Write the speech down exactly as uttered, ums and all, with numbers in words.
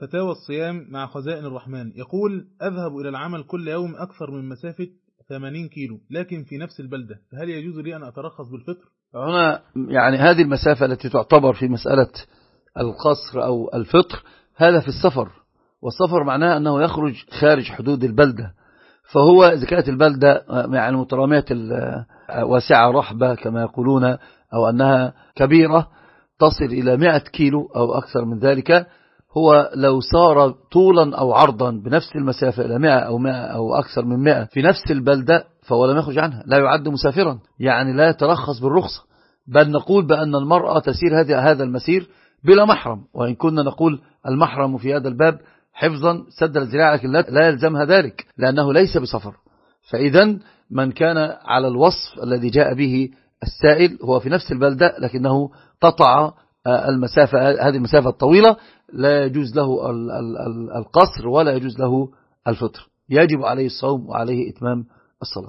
فتاوى الصيام مع خزائن الرحمن، يقول: أذهب إلى العمل كل يوم أكثر من مسافة ثمانين كيلو لكن في نفس البلدة، فهل يجوز لي أن أترخص بالفطر؟ هنا يعني هذه المسافة التي تعتبر في مسألة القصر أو الفطر هذا في السفر، والسفر معناه أنه يخرج خارج حدود البلدة، فهو إذا كانت البلدة يعني مترامية واسعة رحبة كما يقولون، أو أنها كبيرة تصل إلى مئة كيلو أو أكثر من ذلك، هو لو صار طولا أو عرضا بنفس المسافة إلى مئة أو مئة أو أكثر من مئة في نفس البلدة فهو لم يخرج عنها، لا يعد مسافرا، يعني لا يترخص بالرخصة، بل نقول بأن المرأة تسير هذا المسير بلا محرم، وإن كنا نقول المحرم في هذا الباب حفظا سد الذراع لكن لا يلزمها ذلك لأنه ليس بسفر. فإذا من كان على الوصف الذي جاء به السائل هو في نفس البلدة لكنه قطع المسافة هذه المسافة الطويلة، لا يجوز له القصر ولا يجوز له الفطر، يجب عليه الصوم وعليه إتمام الصلاة.